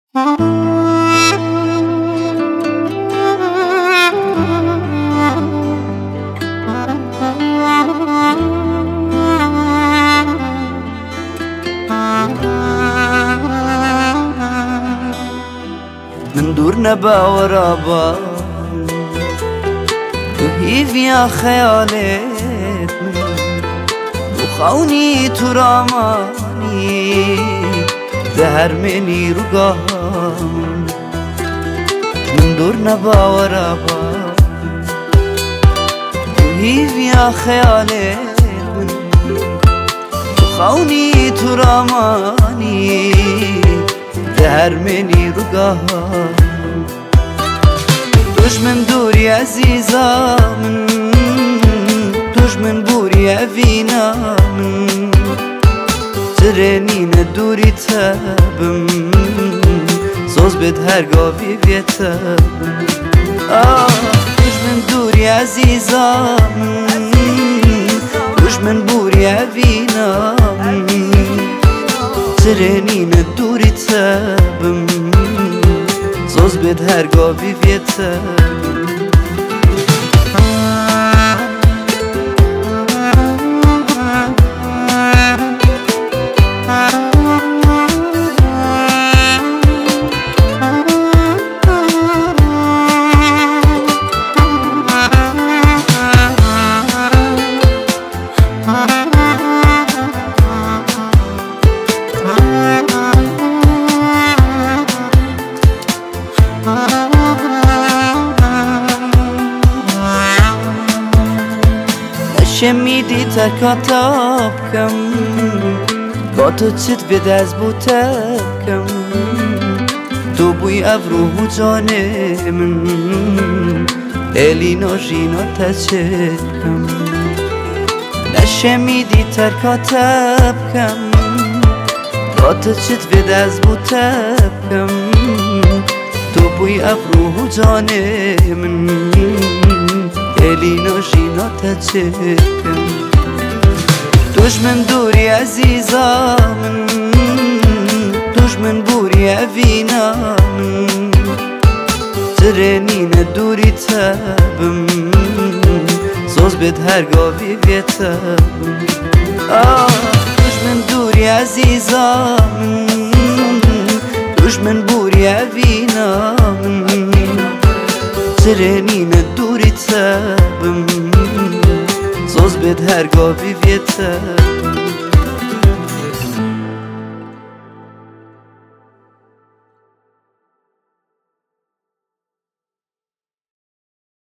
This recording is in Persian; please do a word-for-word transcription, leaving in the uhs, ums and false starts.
من دور نباورا با تو هیویا خیالت من بخونی تو رامانی دهر منی رو گام من دور نباورا با تو هیویا خیالت من بخونی تو رامانی دهر منی رو گام توش من دوری عزیزا من توش من بوری اوینا من ترنین دوری تبم سوز بد هر گاوی بیتبم توش من دوری عزیزا من توش من بوری اوینا من ترنین دوری تبم سوز بد هر گاوی بیتبم شمیدی ترکاتا بکم با تو چت بد از بوتا بکم تو بوی افروه و جان من الینا ژینا تچکم نشمیدی ترکاتا بکم با تو چت بد از بوتا بکم تو بوی افروه و جان من الینا ژینا تچکم توش من دوری عزیزا من توش من بوری اوینا من ترنین دوری تبم سوز بد هر گاوی بیتبم توش من دوری عزیزا من توش من بوری اوینا من ترنین دوری تبم سوز بد هر گاوی بیتبم